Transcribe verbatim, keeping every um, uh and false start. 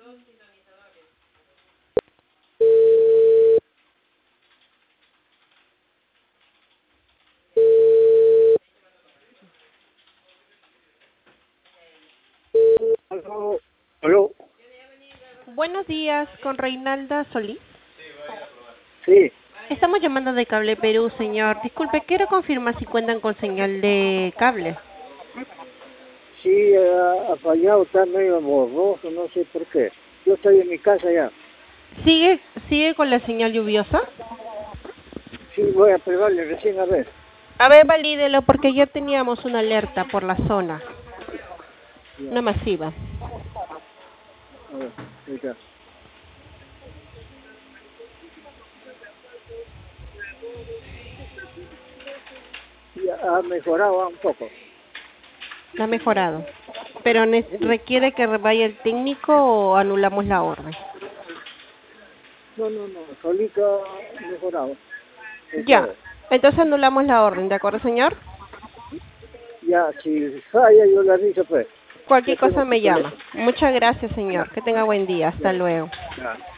Aló, aló, Buenos días, con Reinalda Solís. sí, Estamos llamando de Cable Perú, señor. Disculpe, quiero confirmar si cuentan con señal de cable. sí, ha, ha fallado, está medio borroso, no sé por qué. Yo estoy en mi casa ya. ¿Sigue, sigue con la señal lluviosa? Sí, voy a probarle recién a ver. A ver, valídelo porque ya teníamos una alerta por la zona, Ya, una masiva. a ver, ahí está. Ya ha mejorado un poco. Ha mejorado. Pero ne- Sí. requiere que vaya el técnico o anulamos la orden. No, no, no, solito ha mejorado. Esta Ya. vez. Entonces anulamos la orden, ¿de acuerdo, señor? Ya, si falla yo le aviso pues. Ya Cualquier tengo cosa tu me llama. teléfono. Muchas gracias, Ya, señor. Que tenga buen día. Hasta ya, luego. ya.